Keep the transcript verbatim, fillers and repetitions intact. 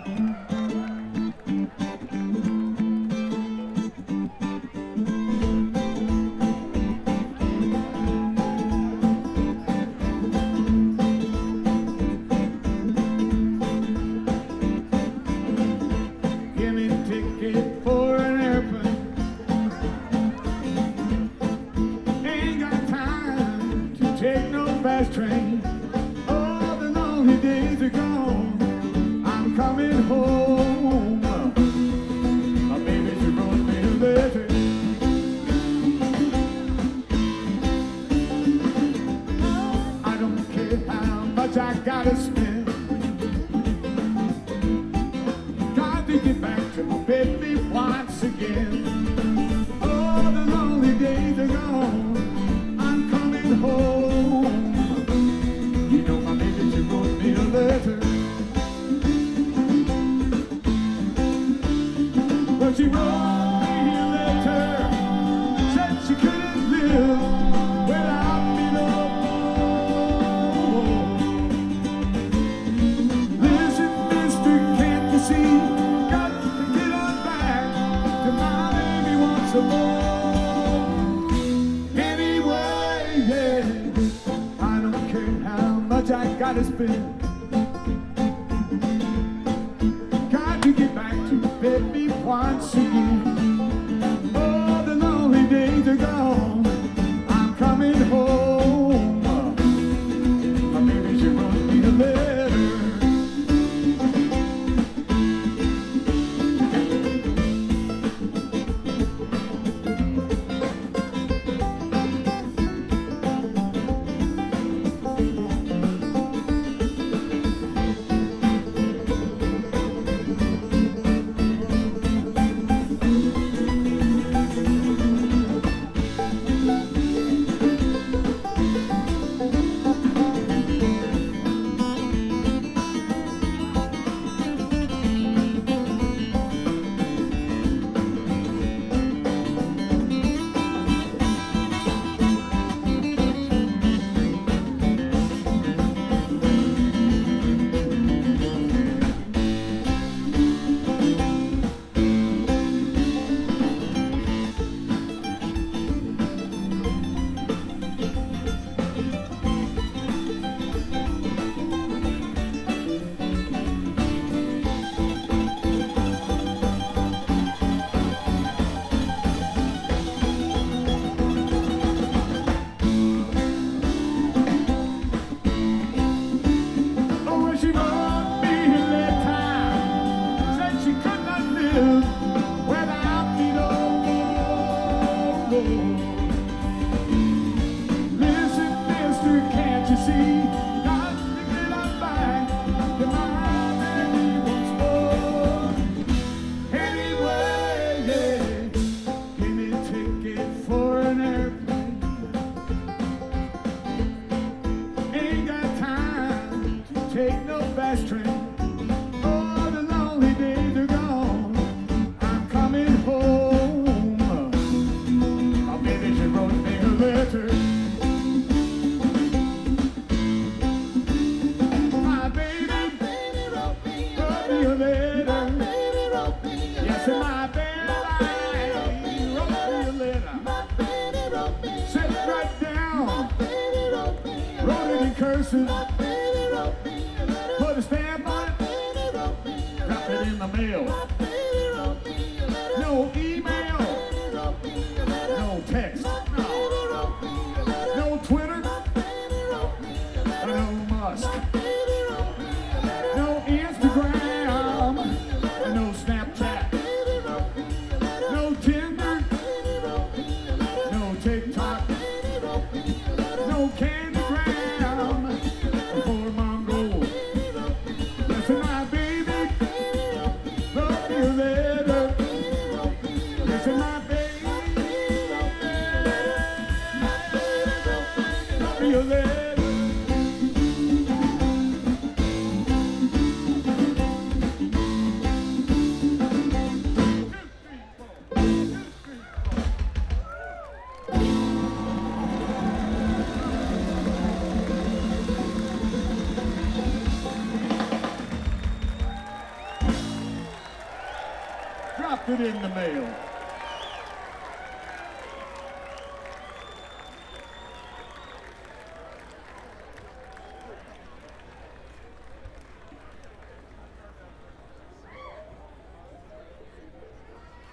Train. Oh, the lonely days are gone. I'm coming home. My baby, she wrote me a letter. I don't care how much I gotta spend. Got to get back to my baby once again. Oh, the lonely days are gone. I'm coming home. Well, she wrote me a letter, said she couldn't live without me no more. Listen, mister, can't you see? Got to get on back to my baby once more. Anyway, yeah, I don't care how much I gotta spend. Baby, once again. Oh, the lonely days are gone. I'm coming home. My baby, she wrote me a letter. Listen, mister, can't you see? Got to get on back to my baby once more. Anyway, yeah, give me a ticket for an airplane. Ain't got time to take no fast train. Oh, the lonely days are gone. I'm coming home. My baby, baby wrote me a letter. My baby wrote me a letter. Yes, my baby wrote me a letter. My baby wrote me a letter. Sit right down. My baby wrote me a letter. Wrote it in cursive. My baby wrote me a letter. Put a stamp on it. My baby wrote me a letter. Drop it in the mail. My baby wrote me a letter. No email. My baby wrote me a letter. No text. No Twitter, no Musk, no Instagram, no Snapchat, no Tinder, no TikTok, no Candygram for Mongo. Listen, my baby wrote me a dropped it in the mail.